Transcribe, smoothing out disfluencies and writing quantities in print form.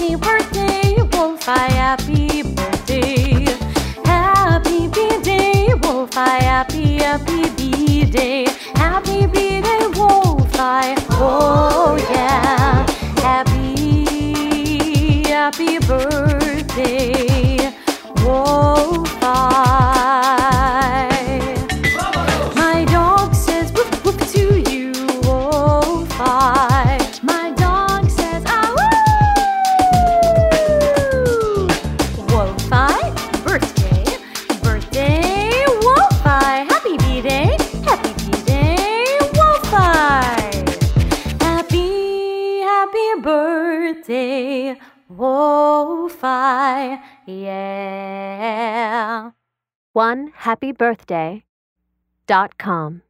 Happy birthday, Wolf-I, happy birthday. Happy B-Day, Wolf-I, happy B-Day. Happy B-Day, Wolf-I, oh yeah. Happy birthday, Wolf-I. My dog says woof woof to you, Wolf-I. My dog says ah woo. Wolf-I, birthday, birthday, Wolf-I. Happy B-Day, Wolf-I. Happy birthday, Wolf-I, yeah. OneHappyBirthday.com